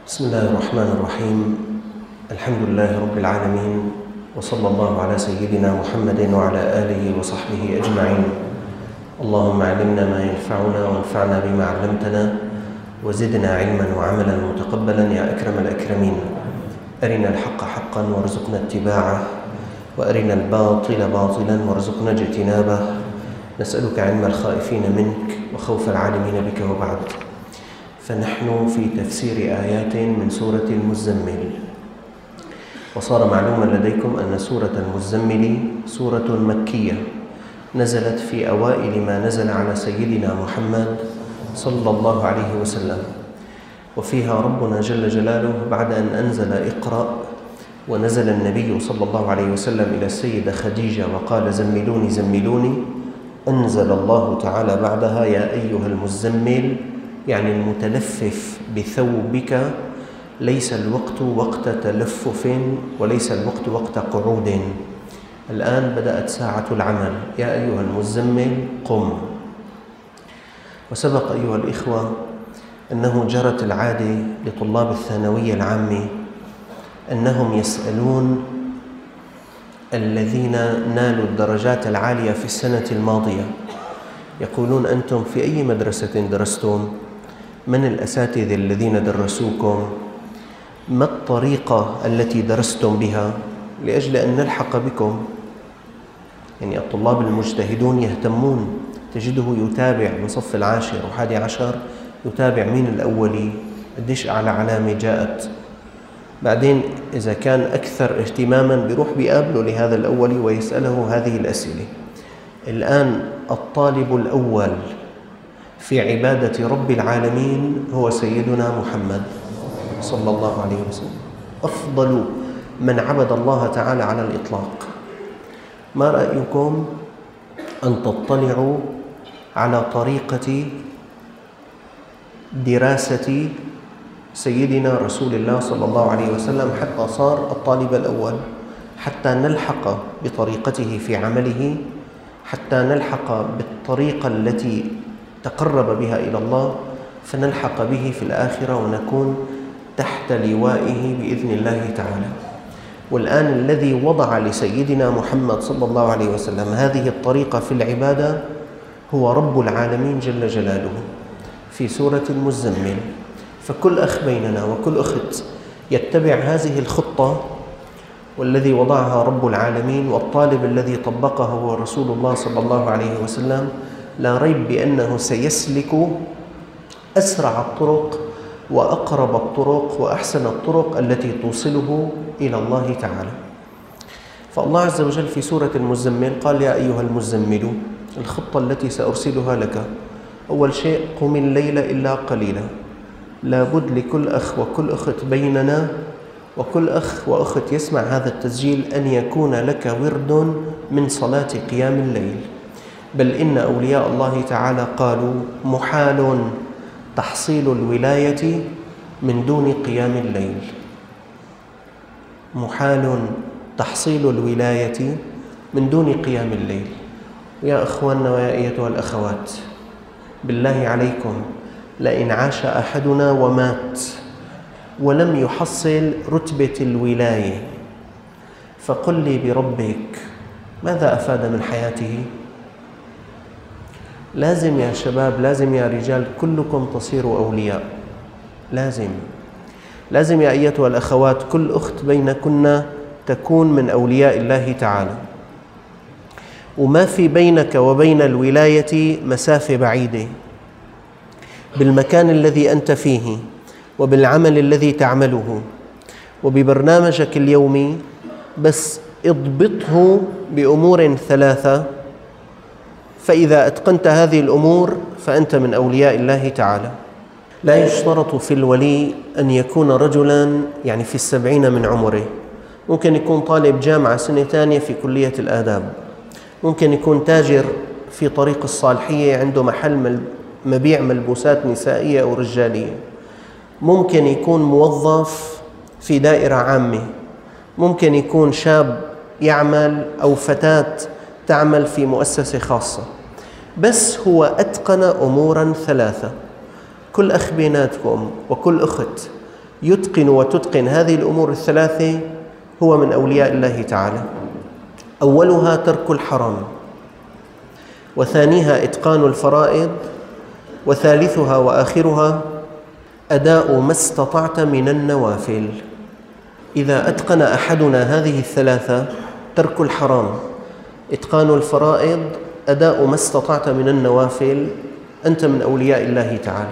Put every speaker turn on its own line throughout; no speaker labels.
بسم الله الرحمن الرحيم. الحمد لله رب العالمين، وصلى الله على سيدنا محمد وعلى آله وصحبه أجمعين. اللهم علمنا ما ينفعنا وانفعنا بما علمتنا وزدنا علما وعملا متقبلا يا أكرم الأكرمين. أرنا الحق حقا وارزقنا اتباعه، وأرنا الباطل باطلا وارزقنا اجتنابه. نسألك علم الخائفين منك وخوف العالمين بك. وبعد، فنحن في تفسير آيات من سورة المزمل، وصار معلوما لديكم أن سورة المزمل سورة مكية نزلت في أوائل ما نزل على سيدنا محمد صلى الله عليه وسلم، وفيها ربنا جل جلاله بعد أن أنزل اقرأ ونزل النبي صلى الله عليه وسلم إلى السيدة خديجة وقال زملوني زملوني، أنزل الله تعالى بعدها يا أيها المزمل، يعني المتلفف بثوبك، ليس الوقت وقت تلفف وليس الوقت وقت قعود. الآن بدأت ساعة العمل، يا أيها المزمل قم. وسبق أيها الإخوة أنه جرت العادة لطلاب الثانوية العامة أنهم يسألون الذين نالوا الدرجات العالية في السنة الماضية، يقولون أنتم في أي مدرسة درستم؟ من الأساتذة الذين درسوكم؟ ما الطريقة التي درستم بها؟ لأجل أن نلحق بكم. يعني الطلاب المجتهدون يهتمون، تجده يتابع من صف 10 و11، يتابع مين الأولي، قديش أعلى علامة جاءت. بعدين إذا كان أكثر اهتماماً بيروح بيقابله لهذا الأولي ويسأله هذه الأسئلة. الآن الطالب الأول في عبادة رب العالمين هو سيدنا محمد صلى الله عليه وسلم، أفضل من عبد الله تعالى على الإطلاق. ما رأيكم أن تطلعوا على طريقة دراسة سيدنا رسول الله صلى الله عليه وسلم حتى صار الطالب الأول، حتى نلحق بطريقته في عمله، حتى نلحق بالطريقة التي تقرب بها إلى الله، فنلحق به في الآخرة ونكون تحت لوائه بإذن الله تعالى. والآن الذي وضع لسيدنا محمد صلى الله عليه وسلم هذه الطريقة في العبادة هو رب العالمين جل جلاله في سورة المزمل. فكل أخ بيننا وكل أخت يتبع هذه الخطة، والذي وضعها رب العالمين والطالب الذي طبقه هو رسول الله صلى الله عليه وسلم، لا ريب بأنه سيسلك أسرع الطرق وأقرب الطرق وأحسن الطرق التي توصله إلى الله تعالى. فالله عز وجل في سورة المزمل قال يا أيها المزمل، الخطة التي سأرسلها لك: أول شيء قم الليل إلا قليلا. لابد لكل أخ وكل أخت بيننا وكل أخ وأخت يسمع هذا التسجيل أن يكون لك ورد من صلاة قيام الليل. بل إن أولياء الله تعالى قالوا محال تحصيل الولاية من دون قيام الليل، محال تحصيل الولاية من دون قيام الليل. يا أخواننا ويا أيتها الأخوات، بالله عليكم، لئن عاش أحدنا ومات ولم يحصل رتبة الولاية فقل لي بربك ماذا أفاد من حياته؟ لازم يا شباب، لازم يا رجال، كلكم تصيروا أولياء. لازم يا أيتها الأخوات، كل أخت بينكن تكون من أولياء الله تعالى. وما في بينك وبين الولاية مسافة بعيدة. بالمكان الذي أنت فيه وبالعمل الذي تعمله وببرنامجك اليومي، بس اضبطه بأمور 3، فإذا أتقنت هذه الأمور فأنت من أولياء الله تعالى. لا يشترط في الولي أن يكون رجلاً يعني في 70 من عمره، ممكن يكون طالب جامعة سنة ثانية في كلية الآداب، ممكن يكون تاجر في طريق الصالحية عنده محل مبيع ملبوسات نسائية أو رجالية، ممكن يكون موظف في دائرة عامة، ممكن يكون شاب يعمل أو فتاة تعمل في مؤسسة خاصة، بس هو أتقن أموراً 3. كل أخ بيناتكم وكل أخت يتقن وتتقن هذه الأمور الثلاثة هو من أولياء الله تعالى. أولها ترك الحرام، وثانيها إتقان الفرائض، وثالثها وآخرها أداء ما استطعت من النوافل. إذا أتقن أحدنا هذه الثلاثة، ترك الحرام، إتقان الفرائض، أداء ما استطعت من النوافل، أنت من أولياء الله تعالى.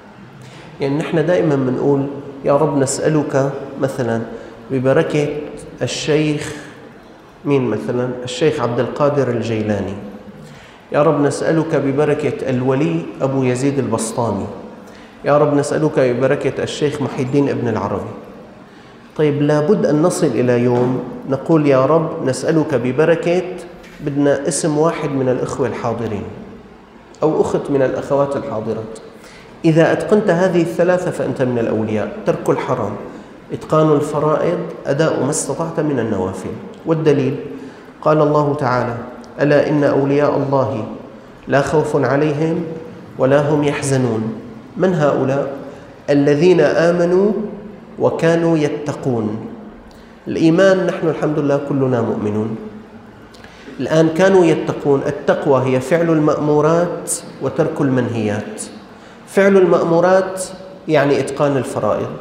يعني نحن دائما بنقول يا رب نسألك مثلا ببركة الشيخ مين مثلا؟ الشيخ عبد القادر الجيلاني، يا رب نسألك ببركة الولي أبو يزيد البسطامي، يا رب نسألك ببركة الشيخ محي الدين ابن العربي. طيب لابد أن نصل إلى يوم نقول يا رب نسألك ببركة، بدنا اسم واحد من الإخوة الحاضرين أو أخت من الأخوات الحاضرات. إذا أتقنت هذه الثلاثة فأنت من الأولياء. ترك الحرام، إتقان الفرائض، أداء ما استطعت من النوافل. والدليل قال الله تعالى: ألا إن أولياء الله لا خوف عليهم ولا هم يحزنون. من هؤلاء؟ الذين آمنوا وكانوا يتقون. الإيمان نحن الحمد لله كلنا مؤمنون. الآن كانوا يتقون. التقوى هي فعل المأمورات وترك المنهيات. فعل المأمورات يعني إتقان الفرائض.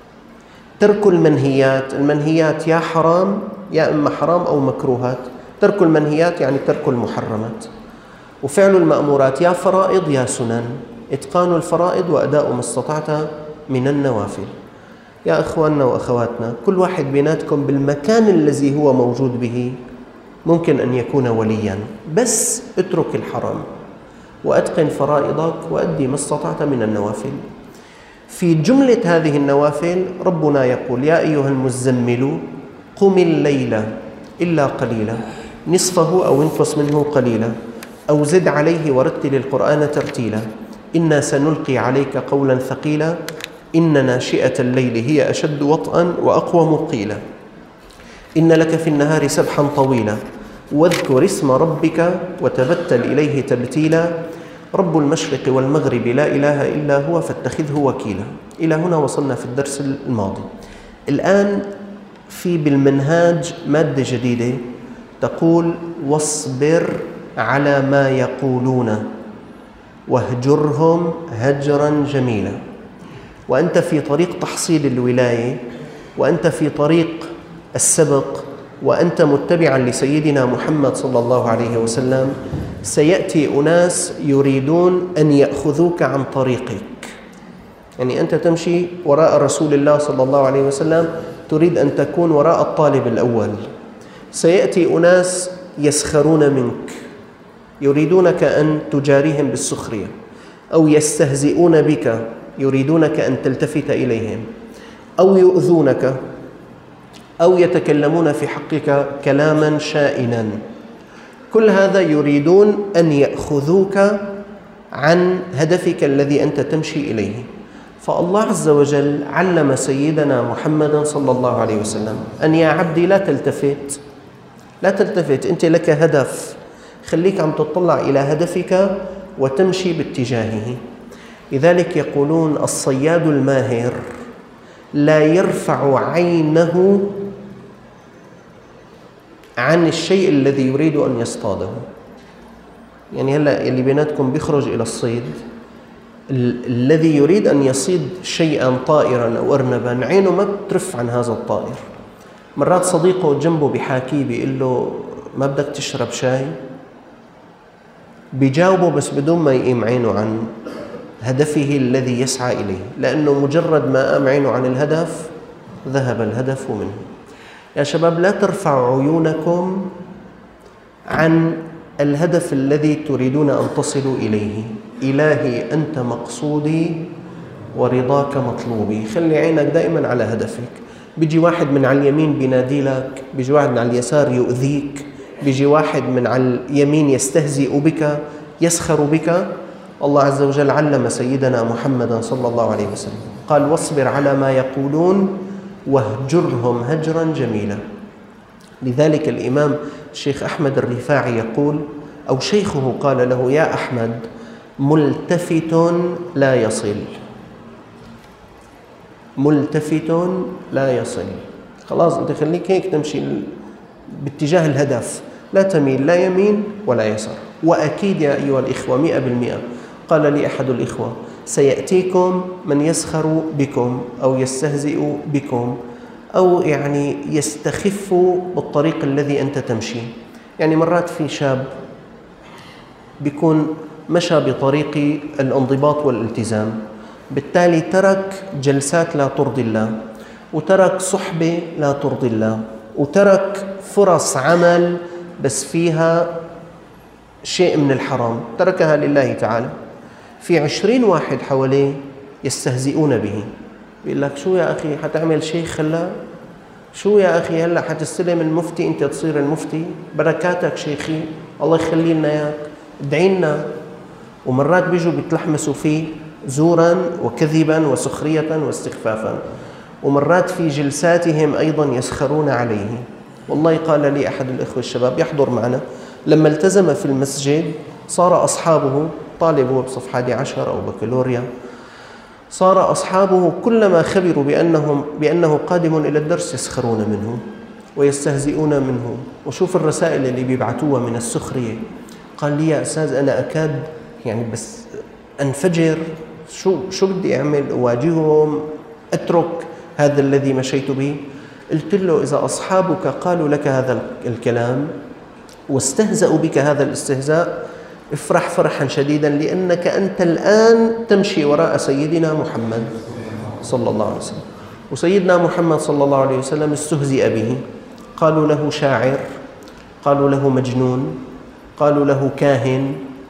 ترك المنهيات، المنهيات يا حرام يا إما حرام أو مكروهات. ترك المنهيات يعني ترك المحرمات. وفعل المأمورات يا فرائض يا سنن. إتقان الفرائض وأداء ما استطعت من النوافل. يا إخواننا وأخواتنا، كل واحد بيناتكم بالمكان الذي هو موجود به ممكن أن يكون ولياً، بس اترك الحرام وأتقن فرائضك وأدي ما استطعت من النوافل. في جملة هذه النوافل ربنا يقول: يا أيها المزمل قم الليل إلا قليلا نصفه أو انقص منه قليلا أو زد عليه ورتل القرآن ترتيلا إنا سنلقي عليك قولا ثقيلا إن ناشئة الليل هي أشد وطئا وأقوم قيلا إن لك في النهار سبحا طويلا واذكر اسم ربك وتبتل إليه تبتيلا رب المشرق والمغرب لا إله إلا هو فاتخذه وكيلا. إلى هنا وصلنا في الدرس الماضي. الآن في بالمنهاج مادة جديدة تقول: واصبر على ما يقولون واهجرهم هجرا جميلا. وأنت في طريق تحصيل الولاية، وأنت في طريق السبق، وأنت متبعا لسيدنا محمد صلى الله عليه وسلم، سيأتي أناس يريدون أن يأخذوك عن طريقك. يعني أنت تمشي وراء رسول الله صلى الله عليه وسلم، تريد أن تكون وراء الطالب الأول. سيأتي أناس يسخرون منك، يريدونك أن تجاريهم بالسخرية، أو يستهزئون بك، يريدونك أن تلتفت إليهم، أو يؤذونك، أو يتكلمون في حقك كلاما شائنا. كل هذا يريدون أن يأخذوك عن هدفك الذي أنت تمشي إليه. فالله عز وجل علم سيدنا محمد صلى الله عليه وسلم أن يا عبدي لا تلتفت، لا تلتفت، أنت لك هدف، خليك عم تطلع إلى هدفك وتمشي باتجاهه. لذلك يقولون: الصياد الماهر لا يرفع عينه عن الشيء الذي يريد أن يصطاده. يعني هلأ اللي بيناتكم بيخرج إلى الصيد، الذي يريد أن يصيد شيئا طائرا أو أرنبا عينه ما بترف عن هذا الطائر. مرات صديقه جنبه بحاكيه بيقول له: ما بدك تشرب شاي؟ بيجاوبه بس بدون ما يقيم عينه عن هدفه الذي يسعى إليه، لأنه مجرد ما قام عينه عن الهدف ذهب الهدف منه. يا شباب، لا ترفعوا عيونكم عن الهدف الذي تريدون أن تصلوا إليه. إلهي أنت مقصودي ورضاك مطلوبي. خلي عينك دائما على هدفك. بيجي واحد من على اليمين بينادي لك، بيجي واحد من على اليسار يؤذيك، بيجي واحد من على اليمين يستهزئ بك، يسخر بك. الله عز وجل علم سيدنا محمد صلى الله عليه وسلم، قال: واصبر على ما يقولون واهجرهم هجرا جميلا. لذلك الإمام الشيخ أحمد الرفاعي يقول، أو شيخه قال له: يا أحمد، ملتفت لا يصل. ملتفت لا يصل. خلاص أنت خليك هيك تمشي باتجاه الهدف، لا تميل لا يمين ولا يسار. وأكيد يا أيها الإخوة 100%، قال لي أحد الإخوة: سيأتيكم من يسخر بكم أو يستهزئ بكم أو يعني يستخف بالطريق الذي أنت تمشي. يعني مرات في شاب بيكون مشى بطريق الانضباط والالتزام، بالتالي ترك جلسات لا ترضي الله، وترك صحبة لا ترضي الله، وترك فرص عمل بس فيها شيء من الحرام، تركها لله تعالى. في 20 واحد حواليه يستهزئون به، بيقول لك: شو يا أخي حتعمل شيخ هلا؟ شو يا أخي هلا حتستلم المفتي أنت تصير المفتي؟ بركاتك شيخي، الله يخلي لنا إياك، ادعي لنا. ومرات بيجوا بيتلحمسوا فيه زورا وكذبا وسخرية واستخفافا، ومرات في جلساتهم أيضا يسخرون عليه. والله قال لي أحد الإخوة الشباب يحضر معنا، لما التزم في المسجد صار أصحابه، طالب هو بصف 11 أو بكالوريا، صار أصحابه كلما خبروا بأنه قادم إلى الدرس يسخرون منه ويستهزئون منه. وشوف الرسائل اللي بيبعتوها من السخرية. قال لي: يا أستاذ أنا أكاد يعني بس أنفجر، شو بدي أعمل؟ أواجههم؟ أترك هذا الذي مشيت به؟ قلت له: إذا أصحابك قالوا لك هذا الكلام واستهزأوا بك هذا الاستهزاء، افرح فرحا شديدا، لأنك أنت الآن تمشي وراء سيدنا محمد صلى الله عليه وسلم. وسيدنا محمد صلى الله عليه وسلم استهزئ به، قالوا له شاعر، قالوا له مجنون، قالوا له كاهن،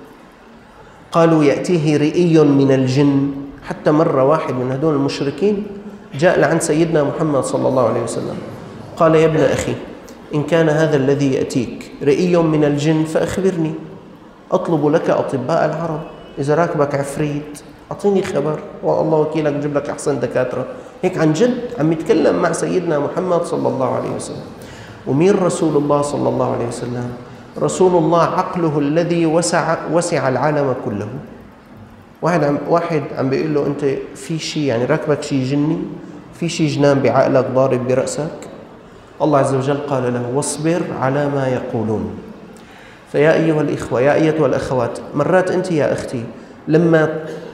قالوا يأتيه رئي من الجن. حتى مرة واحد من هدول المشركين جاء لعند سيدنا محمد صلى الله عليه وسلم قال: يا ابن أخي، إن كان هذا الذي يأتيك رئي من الجن فأخبرني، أطلب لك أطباء العرب، إذا راكبك عفريت أعطيني خبر، والله وكيلك بجيب لك أحسن دكاترة. هيك عن جد عم يتكلم مع سيدنا محمد صلى الله عليه وسلم. ومين رسول الله صلى الله عليه وسلم؟ رسول الله عقله الذي وسع العالم كله. واحد عم بيقول له: أنت في شيء يعني راكبك شيء جني، في شيء جنان بعقلك ضارب برأسك. الله عز وجل قال له: واصبر على ما يقولون. فيا أيها الإخوة، يا أيتها الأخوات، مرات أنت يا أختي لما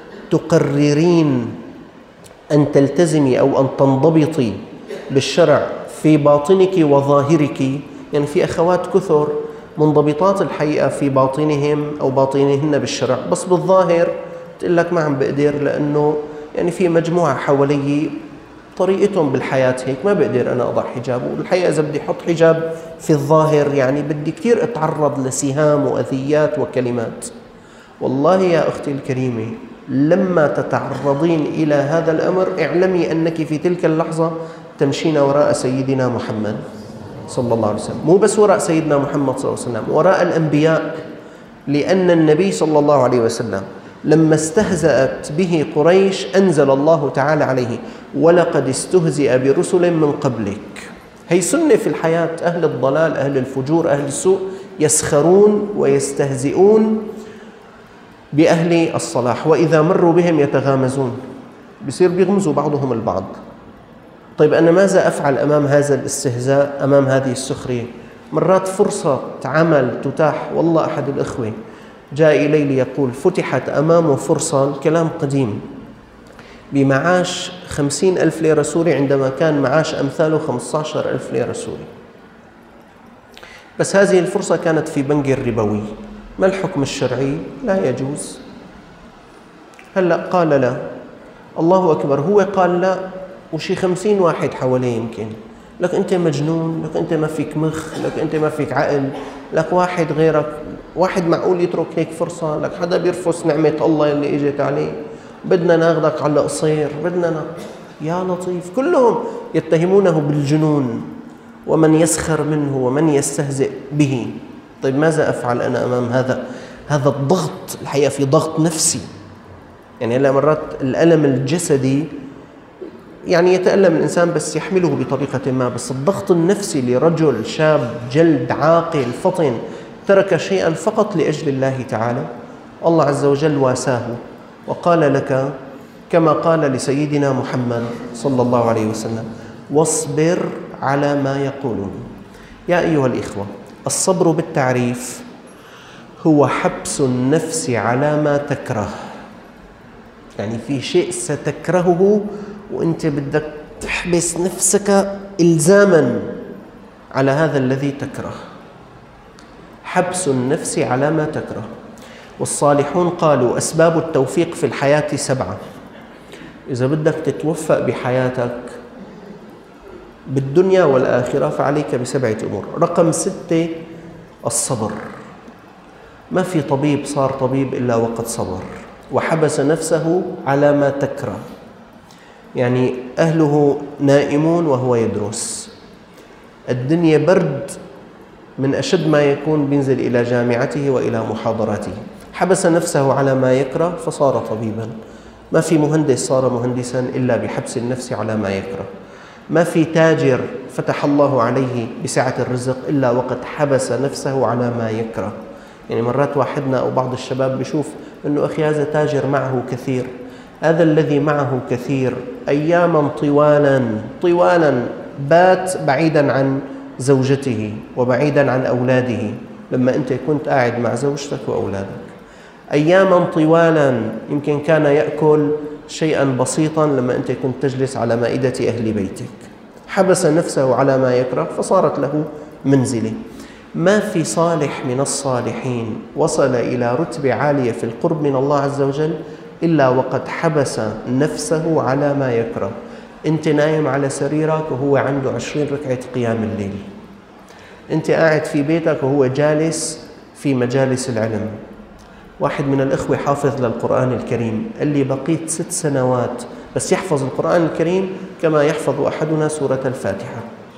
تقررين أن تلتزمي أو أن تنضبطي بالشرع في باطنك وظاهرك، يعني في أخوات كثر منضبطات الحقيقة في باطنهم أو باطنهن بالشرع، بس بالظاهر تقول لك ما عم بقدر، لأنه يعني في مجموعة حوالي طريقتهم بالحياة هيك، ما بقدر أنا أضع حجاب، والحقيقة إذا بدي أحط حجاب في الظاهر يعني بدي كثير أتعرض لسهام وأذيات وكلمات. والله يا أختي الكريمة، لما تتعرضين إلى هذا الأمر اعلمي أنك في تلك اللحظة تمشين وراء سيدنا محمد صلى الله عليه وسلم. مو بس وراء سيدنا محمد صلى الله عليه وسلم، وراء الأنبياء، لأن النبي صلى الله عليه وسلم لما استهزأت به قريش أنزل الله تعالى عليه: ولقد استهزئ برسل من قبلك. هي سنة في الحياة، أهل الضلال أهل الفجور أهل السوء يسخرون ويستهزئون بأهل الصلاح، وإذا مروا بهم يتغامزون، بصير بيغمزوا بعضهم البعض. طيب أنا ماذا أفعل أمام هذا الاستهزاء، أمام هذه السخرية؟ مرات فرصة عمل تتاح. والله أحد الإخوة جاء إلي ليقول فتحت أمامه فرصة، الكلام قديم، بمعاش 50,000 ليرة سوري، عندما كان معاش أمثاله 15,000 ليرة سوري. بس هذه الفرصة كانت في بنك الربوي. ما الحكم الشرعي؟ لا يجوز. هلأ قال لا، الله أكبر، هو قال لا وشي 50 واحد حواليه يمكن، لك أنت مجنون، لك أنت ما فيك مخ، لك أنت ما فيك عقل، لك واحد غيرك، واحد معقول يترك هيك فرصة؟ لك حدا بيرفض نعمة الله اللي إجت عليه، بدنا ناخذك على قصير، يا لطيف. كلهم يتهمونه بالجنون، ومن يسخر منه ومن يستهزئ به. طيب ماذا أفعل أنا أمام هذا الضغط؟ الحقيقة في ضغط نفسي، يعني هلا مرات الألم الجسدي يعني يتألم الإنسان بس يحمله بطريقة ما، بس الضغط النفسي لرجل شاب جلد عاقل فطن ترك شيئا فقط لأجل الله تعالى، الله عز وجل واساه وقال لك: كما قال لسيدنا محمد صلى الله عليه وسلم: واصبر على ما يقولون. يا أيها الإخوة، الصبر بالتعريف هو حبس النفس على ما تكره. يعني في شيء ستكرهه وأنت بدك تحبس نفسك إلزاماً على هذا الذي تكره. حبس النفس على ما تكره. والصالحون قالوا: أسباب التوفيق في الحياة 7. إذا بدك تتوفق بحياتك بالدنيا والآخرة فعليك ب7 أمور. رقم 6: الصبر. ما في طبيب صار طبيب إلا وقد صبر وحبس نفسه على ما تكره. يعني أهله نائمون وهو يدرس، الدنيا برد من أشد ما يكون، بينزل إلى جامعته وإلى محاضراته، حبس نفسه على ما يكره فصار طبيبا. ما في مهندس صار مهندسا إلا بحبس النفس على ما يكره. ما في تاجر فتح الله عليه بسعة الرزق إلا وقد حبس نفسه على ما يكره. يعني مرات واحدنا أو بعض الشباب بيشوف أنه أخي هذا تاجر معه كثير، هذا الذي معه كثير أياما طوالا بات بعيدا عن زوجته وبعيدا عن أولاده، لما أنت كنت قاعد مع زوجتك وأولادك. أياما طوالا يمكن كان يأكل شيئا بسيطا لما أنت كنت تجلس على مائدة أهل بيتك. حبس نفسه على ما يكره فصارت له منزله. ما في صالح من الصالحين وصل إلى رتبة عالية في القرب من الله عز وجل إلا وقد حبس نفسه على ما يكره. أنت نايم على سريرك وهو عنده 20 ركعة قيام الليل. أنت قاعد في بيتك وهو جالس في مجالس العلم. واحد من الإخوة حافظ للقرآن الكريم قال لي: بقيت 6 سنوات بس يحفظ القرآن الكريم كما يحفظ أحدنا سورة الفاتحة.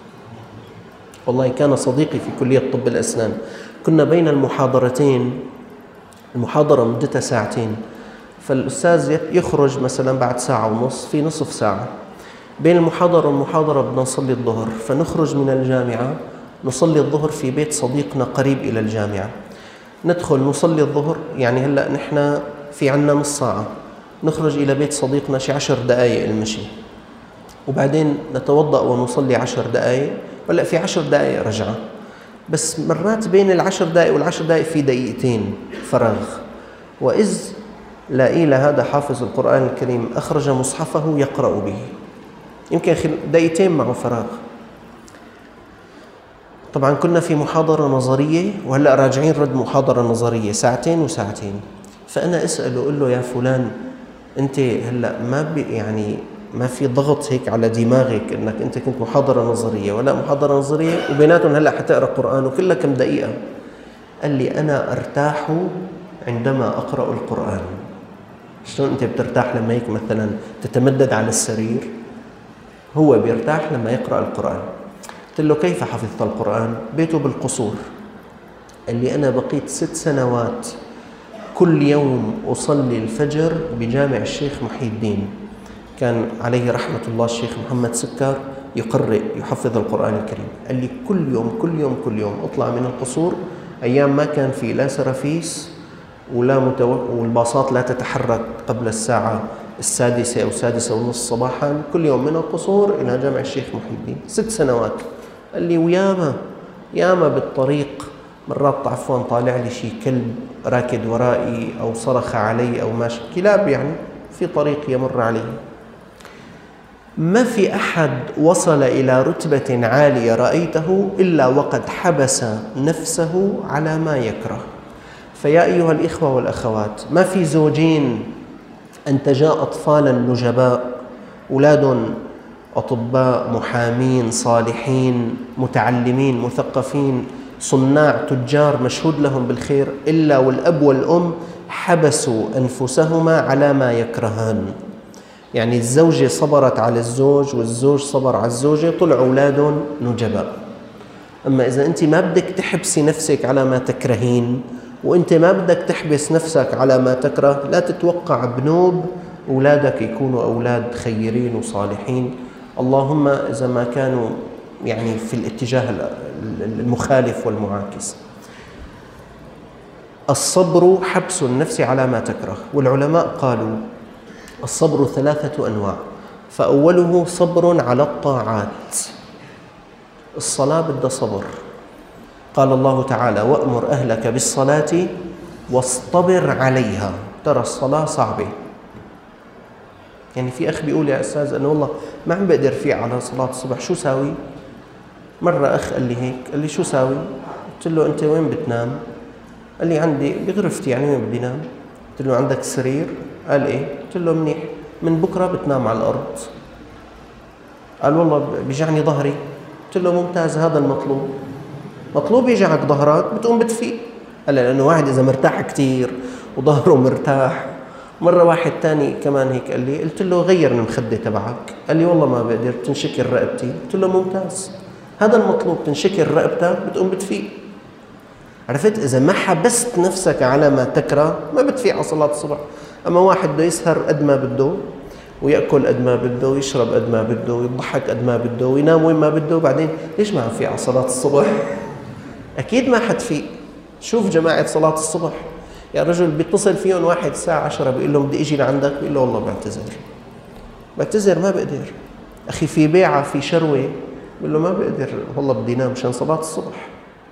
والله كان صديقي في كلية طب الأسنان، كنا بين المحاضرتين، المحاضرة مدتها 2 ساعات، فالأستاذ يخرج مثلا بعد 1.5 ساعة، في نصف ساعة بين المحاضرة والمحاضرة بدنا نصلي الظهر، فنخرج من الجامعة نصلي الظهر في بيت صديقنا قريب إلى الجامعة، ندخل نصلي الظهر. يعني هلأ نحن في عنا نص ساعة، نخرج إلى بيت صديقنا شي 10 دقائق المشي، وبعدين نتوضأ ونصلي 10 دقائق، ولا في 10 دقائق رجعة. بس مرات بين ال10 دقائق وال10 دقائق في 2 دقيقتين فراغ. وإذ لاقي هذا حافظ القرآن الكريم أخرج مصحفه يقرأ به، يمكن 2 دقيقتين معه فراغ. طبعا كنا في محاضرة نظرية وهلأ راجعين رد محاضرة نظرية 2 وساعتين. فأنا أسأله أقول له: يا فلان أنت هلأ يعني ما في ضغط هيك على دماغك أنك أنت كنت محاضرة نظرية ولا محاضرة نظرية وبيناتهم هلأ حتقرأ قرآن وكلها كم دقيقة؟ قال لي: أنا أرتاح عندما أقرأ القرآن. شلون أنت بترتاح لما هيك مثلا تتمدد على السرير؟ هو بيرتاح لما يقرأ القرآن. قلت له: كيف حفظت القرآن؟ بيته بالقصور. قال لي: أنا بقيت 6 سنوات كل يوم أصلي الفجر بجامع الشيخ محي الدين، كان عليه رحمة الله الشيخ محمد سكر يقرئ يحفظ القرآن الكريم. قال لي: كل يوم أطلع من القصور، أيام ما كان في لا سرافيس والباصات لا تتحرك قبل الساعة 6 أو 6:30 صباحا، كل يوم من القصور إلى جامع الشيخ محي الدين 6 سنوات. قال لي: وياما بالطريق مرات عفوا طالع لي شي كلب راكد ورائي أو صرخ علي أو ماشي، كلاب يعني في طريق يمر عليه. ما في أحد وصل إلى رتبة عالية رأيته إلا وقد حبس نفسه على ما يكره. فيا أيها الإخوة والأخوات، ما في زوجين أنتجا أطفالا نجباء، أولاد أطباء محامين صالحين متعلمين مثقفين صناع تجار مشهود لهم بالخير، إلا والأب والأم حبسوا أنفسهما على ما يكرهان. يعني الزوجة صبرت على الزوج والزوج صبر على الزوجة، طلعوا أولاد نجباء. أما إذا أنت ما بدك تحبسي نفسك على ما تكرهين وأنت ما بدك تحبس نفسك على ما تكره، لا تتوقع بنوب أولادك يكونوا أولاد خيرين وصالحين، اللهم إذا ما كانوا يعني في الاتجاه المخالف والمعاكس. الصبر حبس النفس على ما تكره. والعلماء قالوا: الصبر 3 أنواع، فأوله صبر على الطاعات. الصلاة بدها صبر. قال الله تعالى: وأمر أهلك بالصلاة واصطبر عليها. ترى الصلاة صعبة. يعني في أخ بيقول: يا أستاذ أنا والله ما عم بقدر فيه على صلاة الصبح، شو ساوي؟ مرة أخ قال لي هيك، قال لي: شو ساوي؟ قلت له: أنت وين بتنام؟ قال لي: عندي بغرفتي. يعني وين بدي نام؟ قلت له: عندك سرير؟ قال: إيه. قلت له: منيح، من بكرة بتنام على الأرض. قال: والله بيجعني ظهري. قلت له: ممتاز، هذا المطلوب. مطلوب يجعك ظهرك، بتقوم بتفيق. قال: لأنه واحد إذا مرتاح كتير وظهره مرتاح. مرة واحد تاني كمان هيك قال لي، قلت له: غير المخدة تبعك. قال لي: والله ما بقدر، بتنشكل رقبتي. قلت له: ممتاز، هذا المطلوب، تنشكل رقبتك بتقوم بتفيق. عرفت؟ إذا ما حبست نفسك على ما تكره ما بتفيق على صلاة الصبح. أما واحد بده يسهر قد ما بده، ويأكل قد ما بده، ويشرب قد ما بده، ويضحك قد ما بده، وينام وين ما بده، بعدين ليش ما عم فيق على صلاة الصبح؟ أكيد ما حتفيق. شوف جماعة صلاة الصبح، يا رجل بيتصل فيهم واحد الساعة 10 بيقول لهم: بدي اجي لعندك. بيقول له: والله بعتذر ما بقدر. أخي في بيعة، في شروة، بيقول له: ما بقدر والله بدي نام مشان صلاة الصبح.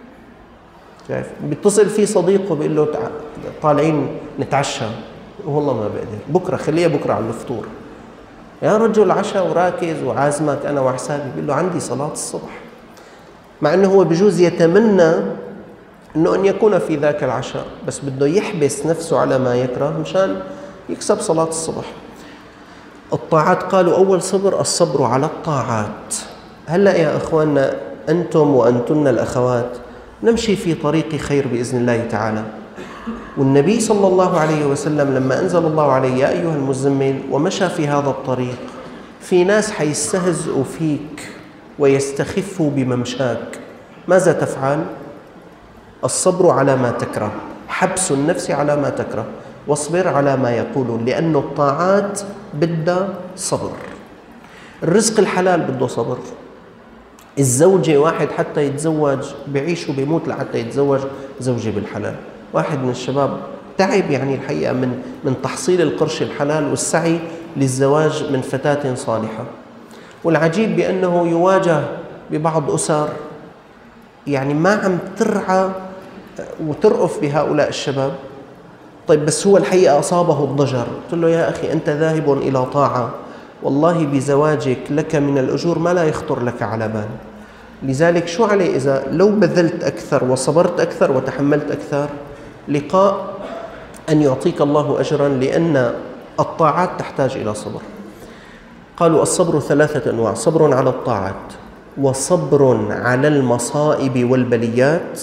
شايف؟ بيتصل فيه صديقه بيقول له: طالعين نتعشى. والله ما بقدر، بكرة خليها بكرة على الفطور. يا رجل عشاء وراكز وعازمك أنا وحسابي. بيقول له: عندي صلاة الصبح. مع أنه هو بجوز يتمنى أنه أن يكون في ذاك العشاء، بس بده يحبس نفسه على ما يكره مشان يكسب صلاة الصبح. الطاعات قالوا أول صبر الصبر على الطاعات. هلأ يا أخواننا أنتم وأنتن الأخوات نمشي في طريق خير بإذن الله تعالى. والنبي صلى الله عليه وسلم لما أنزل الله عليه: يا أيها المزمل، ومشى في هذا الطريق، في ناس حيستهزئوا فيك ويستخفوا بممشاك، ماذا تفعل؟ الصبر على ما تكره، حبس النفس على ما تكره، واصبر على ما يقولون، لأن الطاعات بدها صبر. الرزق الحلال بده صبر. الزوجة، واحد حتى يتزوج بيعيش وبيموت لحتى يتزوج زوجة بالحلال. واحد من الشباب تعب يعني الحقيقة من تحصيل القرش الحلال والسعي للزواج من فتاة صالحة. والعجيب بأنه يواجه ببعض أسر يعني ما عم ترعى وترأف بهؤلاء الشباب. طيب بس هو الحقيقة أصابه الضجر. قلت له: يا أخي أنت ذاهب إلى طاعة، والله بزواجك لك من الأجور ما لا يخطر لك على بال. لذلك شو عليه إذا لو بذلت أكثر وصبرت أكثر وتحملت أكثر، لقاء أن يعطيك الله أجرا، لأن الطاعات تحتاج إلى صبر. قالوا الصبر 3 أنواع: صبر على الطاعات، وصبر على المصائب والبليات،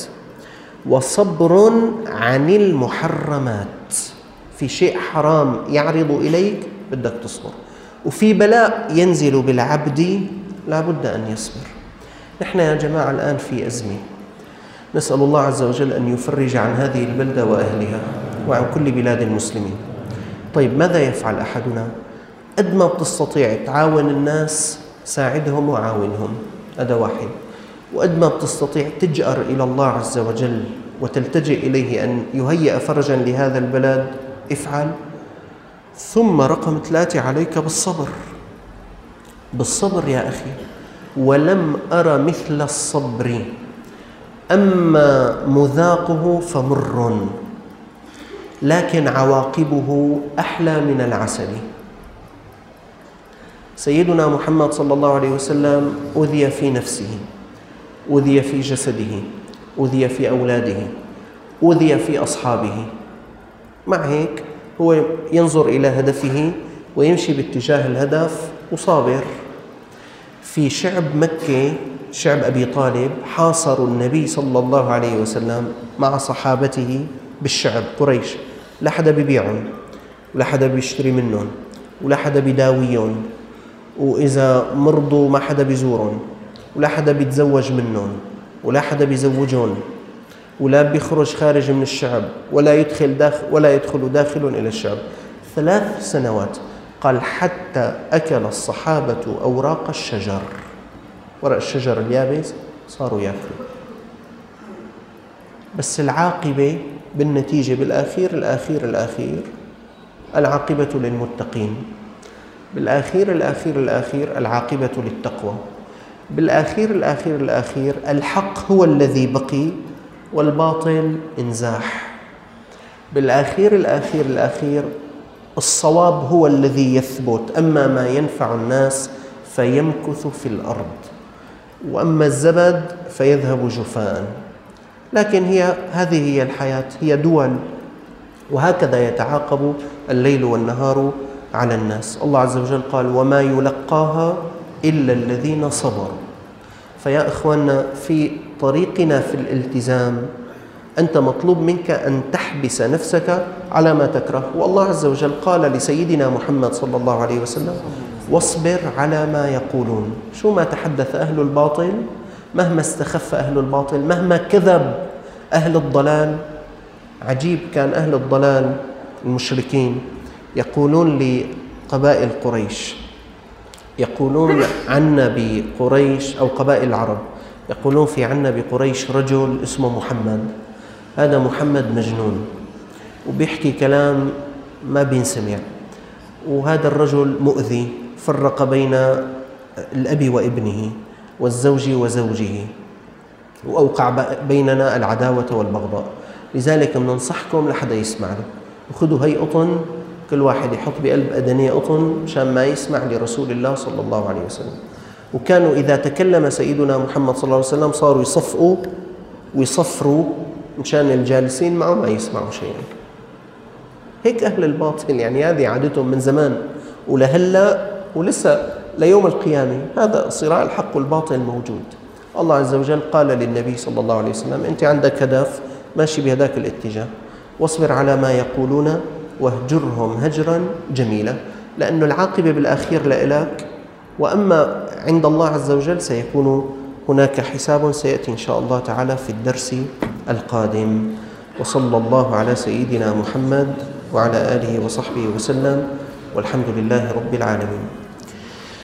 وصبر عن المحرمات. في شيء حرام يعرض إليك بدك تصبر، وفي بلاء ينزل بالعبد لا بد أن يصبر. نحن يا جماعة الآن في أزمة، نسأل الله عز وجل أن يفرج عن هذه البلدة وأهلها وعن كل بلاد المسلمين. طيب ماذا يفعل أحدنا؟ قد ما بتستطيع تعاون الناس ساعدهم وعاونهم، هذا واحد. وقد ما بتستطيع تجأر إلى الله عز وجل وتلتجئ إليه أن يهيئ فرجا لهذا البلد، افعل. ثم رقم 3 عليك بالصبر. بالصبر يا أخي، ولم أر مثل الصبر، أما مذاقه فمر، لكن عواقبه أحلى من العسل. سيدنا محمد صلى الله عليه وسلم أذي في نفسه، أذي في جسده، أذي في أولاده، أذي في أصحابه، مع هيك هو ينظر إلى هدفه ويمشي باتجاه الهدف وصابر. في شعب مكة، شعب أبي طالب، حاصروا النبي صلى الله عليه وسلم مع صحابته بالشعب قريش، لا حدا بيبيعهم ولا حدا بيشتري منهم ولا حدا بيداويهم، وإذا مرضوا ما حدا بيزورهم ولا حدا بيتزوج منهم ولا حدا بيزوجهم، ولا بيخرج خارج من الشعب ولا يدخل داخل إلى الشعب. 3 سنوات. قال حتى أكل الصحابة أوراق الشجر، ورق الشجر اليابس صاروا يأكلوا. بس العاقبة بالنتيجة بالأخير العاقبة للمتقين. بالآخير العاقبة للتقوى. بالآخير الحق هو الذي بقي والباطل انزاح. بالآخير الصواب هو الذي يثبت، أما ما ينفع الناس فيمكث في الأرض، وأما الزبد فيذهب جفاء. لكن هذه هي الحياة، هي دول، وهكذا يتعاقب الليل والنهار على الناس. الله عز وجل قال: وما يلقاها إلا الذين صبروا. فيا إخواننا، في طريقنا في الالتزام أنت مطلوب منك أن تحبس نفسك على ما تكره. والله عز وجل قال لسيدنا محمد صلى الله عليه وسلم: واصبر على ما يقولون. شو ما تحدث أهل الباطل، مهما استخف أهل الباطل، مهما كذب أهل الضلال. عجيب، كان أهل الضلال المشركين يقولون لقبائل قريش، يقولون عنا بقريش، أو قبائل العرب يقولون في عنا بقريش رجل اسمه محمد، هذا محمد مجنون وبيحكي كلام ما بينسمع، وهذا الرجل مؤذي، فرق بين الأب وابنه والزوج وزوجه، وأوقع بيننا العداوة والبغضاء. لذلك بننصحكم لحدا يسمع له، وخذوا هي قطن، كل واحد يحط بقلب أدنية قطن مشان ما يسمع لرسول الله صلى الله عليه وسلم. وكانوا إذا تكلم سيدنا محمد صلى الله عليه وسلم صاروا يصفقوا ويصفروا مشان الجالسين معه ما يسمعوا شيئا. هيك أهل الباطل، يعني هذه عادتهم من زمان ولهلا ولسه ليوم القيامة، هذا صراع الحق والباطل موجود. الله عز وجل قال للنبي صلى الله عليه وسلم: أنت عندك هدف ماشي بهذاك الاتجاه، واصبر على ما يقولون واهجرهم هجرا جميلا، لأن العاقبة بالأخير لإلك، وأما عند الله عز وجل سيكون هناك حساب سيأتي إن شاء الله تعالى في الدرس القادم. وصلى الله على سيدنا محمد وعلى آله وصحبه وسلم، والحمد لله رب العالمين.